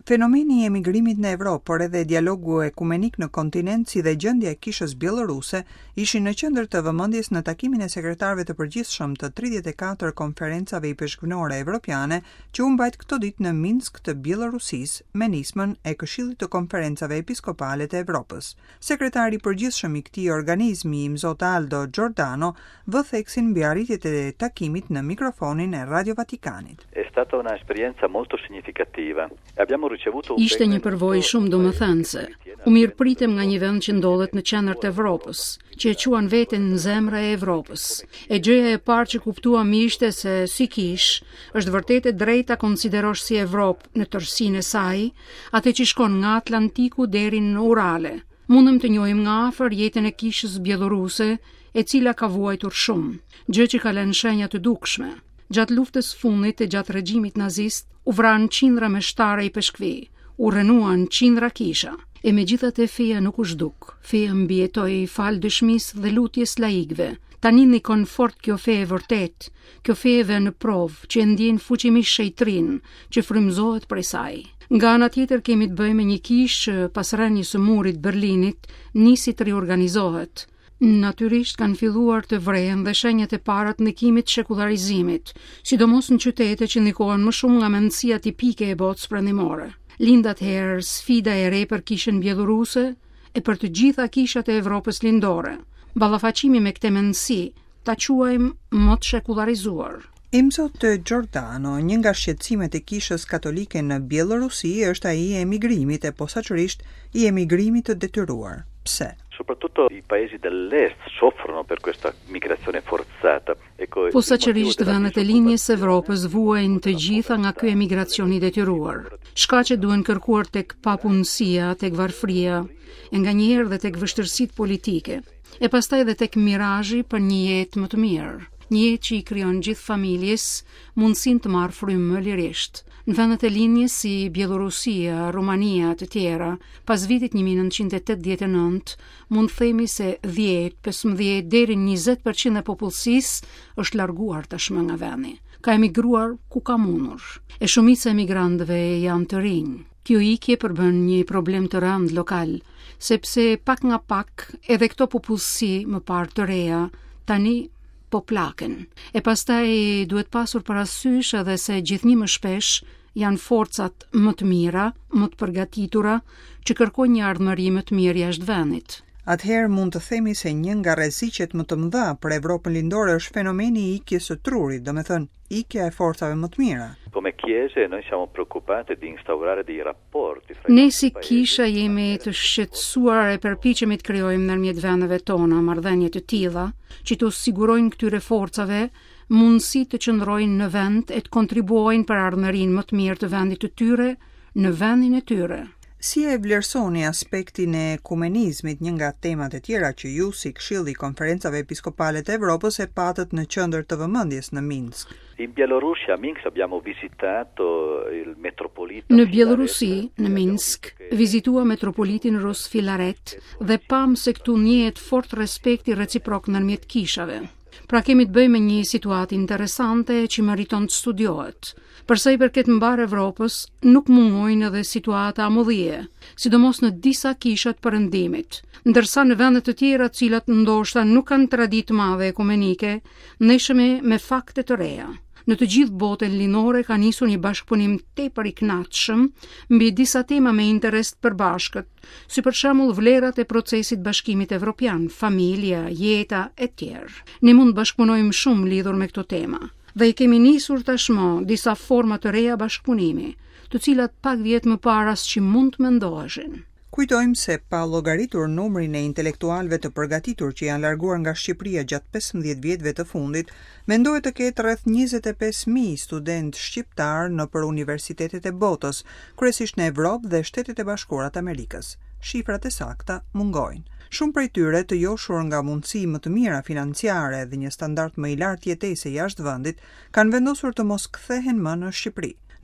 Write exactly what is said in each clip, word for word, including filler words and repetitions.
Fenomeni i emigrimit në Evropë, por edhe dialogu ekumenik në kontinent si dhe gjendja e kishës bieloruse ishin në qendër të vëmendjes në takimin e sekretarëve të përgjithshëm të tridhjetë e katër konferencave i peshqvinore evropiane që u mbajt këto ditë në Minsk të Bielorusisë me nismën e Këshillit të Konferencave Episkopale të Evropës. Sekretari i përgjithshëm i këtij organizmi, Mzot Aldo Giordano, vë theksin mbi arritjet e takimit në mikrofonin e Radio Vatikanit. È stata un'esperienza molto significativa. Abbiamo Ishte një përvojë shumë domethënëse. U mirëpritem nga një vend që ndodhet në qendër të Evropës, që e quan veten në zemra e Evropës. E gjëja e parë që kuptuam ishte se si kish është vërtet e drejta konsiderosh si Evropë në tërësinë e saj, atë që shkon nga Atlantiku deri në Urale. Mundem të njohim nga afër jetën e kishës bieloruse, e cila ka vuajtur shumë, gjë që ka lënë shenja të dukshme. Gjatë luftës fundit e gjatë regjimit nazist, u vranë qindra me shtare i peshkvi, u rënuan qindra kisha, e me gjithat e feja nuk u zhduk, feja mbijetoi fal dëshmisë dhe lutjes laikëve. Tani nikon fort kjo fe e vërtet, kjo feve në provë që e ndjen fuqimisht shejtrin, që frymëzohet prej saj. Nga ana tjetër kemi të bëjmë me një kishë që pas rënies së murit Berlinit nisi të riorganizohet. Natyrisht kanë filluar të vrehen dhe shenjat e para të ndikimit shekularizimit, sidomos në qytete që ndikohen më shumë nga mendësia tipike e botës perëndimore. Lind atëherë sfida e re për kishën bieloruse e për të gjitha kishat e Evropës lindore. Ballafaqimi me këtë mendësi ta quajmë më të shekularizuar. Mzot Giordano, një nga shqetësimet e kishës katolike në Bielorusi është ai i emigrimit e posaçërisht i emigrimit të detyruar. Pse? Soprattutto i paesi dell'est soffrono per questa migrazione forzata. Ecco, Posaçërisht vendet e linjës së Evropës vuajnë të gjitha nga ky emigracion i detyruar. Shkaqet duhen kërkuar tek papunësia, tek varfëria, e nganjëherë dhe tek vështirësitë politike, e pastaj edhe tek mirazhi për një jetë më të mirë. Një jetë që i krijon gjithë familjes mundësinë të marrë frymë më lirisht. Në vendet e linjës si Bielorusia, Rumania të tjera, pas vitit një mijë e nëntëqind e tetëdhjetë e nëntë, mund themi se dhjetë, pesëmbëdhjetë deri në njëzet përqind e popullsisë është larguar tashmë nga vendi. Ka emigruar ku ka mundur. E shumica e emigrantëve janë të rinj. Kjo ikje përbën një problem të rënd lokal, sepse pak nga pak edhe këto popullsi më parë të reja tani po plaken. E pastaj duhet pasur parasysh edhe se gjithnjë më shpesh janë forcat më të mira, më të përgatitura, që kërkojnë një ardhmëri më të mirë jashtë vendit. Atëherë mund të themi se një nga rreziqet më të mëdha për Evropën lindore është fenomeni i ikjes së trurit, domethënë ikja e forcave më të mira. Come chiese noi siamo preoccupati di instaurare dei rapporti fra Ne si kisha jemi të shqetësuar e përpiqemi të krijojmë ndërmjet vendeve tona marrëdhënie të tilla që të sigurojnë këtyre forcave mundësi të qëndrojnë në vend e të kontribuojnë për ardhmërinë më të mirë të vendit të tyre në vendin e tyre. Si e vlerësoni aspektin e ekumenizmit, një nga temat e tjera që ju si Këshilli i Konferencave Episkopale të Evropës e patët në qendër të vëmendjes në Minsk? In Bielorussia, a Minsk abbiamo visitato il metropolita. Në Bielorusi, në Minsk, vizitua metropolitin rus Filaret dhe pam se këtu njihet fort respekti reciprok ndërmjet kishave. Pra kemi të bëjmë një situatë interesante që meriton të studiohet. Përsa i përket mbar Evropës, nuk mungojnë edhe situata amodhie, sidomos në disa kishat perëndimit, ndërsa në vende të tjera të cilat ndoshta nuk kanë traditë madhe ekumenike, ndeshemi me fakte të reja. Në të gjithë botën lindore ka nisur një bashkëpunim tepër i kënaqshëm mbi disa tema me interes të përbashkët, si për shembull vlerat e procesit bashkimit evropian, familja, jeta e tjerë. Ne mund të bashkëpunojmë shumë lidhur me këto tema, dhe i kemi nisur tashmë disa forma të reja bashkëpunimi, të cilat pak vjet më para që mund të mendoheshin. Kujtojmë se pa llogaritur numrin e intelektualëve të përgatitur që janë larguar nga Shqipëria gjatë pesëmbëdhjetë vjetëve të fundit, mendohet të ketë rreth njëzet e pesë mijë studentë shqiptar nëpër universitetet e botës, kryesisht në Evropë dhe Shtetet e Bashkuara të Amerikës. Shifrat e sakta mungojnë. Shumë prej tyre të joshur nga mundësi më të mira financiare dhe një standard më i lartë jetese jashtë vendit, kanë vendosur të mos kthehen më në Shqipëri.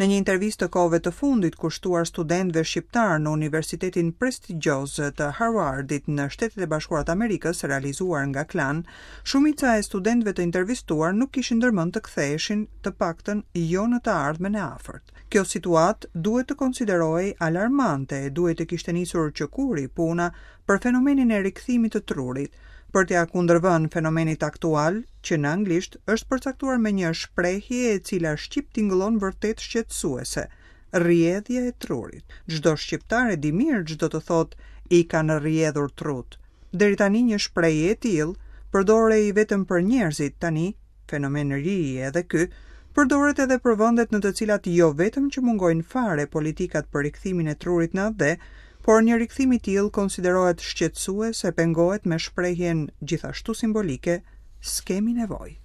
Në një intervistë të kohëve të fundit kushtuar studentëve shqiptar në Universitetin prestigjioz të Harvardit në Shtetet e Bashkuara të Amerikës, realizuar nga Klan, shumica e studentëve të intervistuar nuk kishin ndërmend të ktheheshin, të paktën jo në të ardhmen e afërt. Kjo situatë duhet të konsiderohej alarmante e duhet të kishte nisur qëkuri puna për fenomenin e rikthimit të trurit, për t'ia kundërvënë fenomenit aktual, që në anglisht është përcaktuar me një shprehje e cila shqip tingëllon vërtet shqetësuese: rrjedhja e trurit. Çdo shqiptar e di mirë ç'do të thotë i kanë rrjedhur trut. Deri tani një shprehje e tillë përdorej vetëm për njerëzit, tani fenomen ri edhe ky përdoret edhe për vendet në të cilat jo vetëm që mungojnë fare politikat për rikthimin e trurit në atë, por një rikthim i tillë konsiderohet shqetësues e pengohet me shprehjen gjithashtu simbolike: s'kemi nevojë.